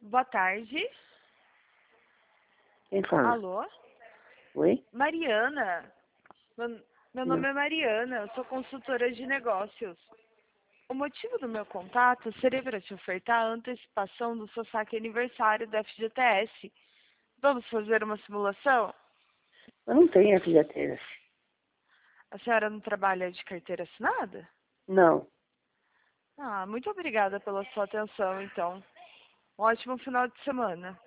Boa tarde. Quem fala? Alô? Oi? Mariana. Meu nome Não. é Mariana, eu sou consultora de negócios. O motivo do meu contato seria para te ofertar a antecipação do seu saque aniversário da FGTS. Vamos fazer uma simulação? Eu não tenho FGTS. A senhora não trabalha de carteira assinada? Não. Ah, muito obrigada pela sua atenção, então. Um ótimo final de semana.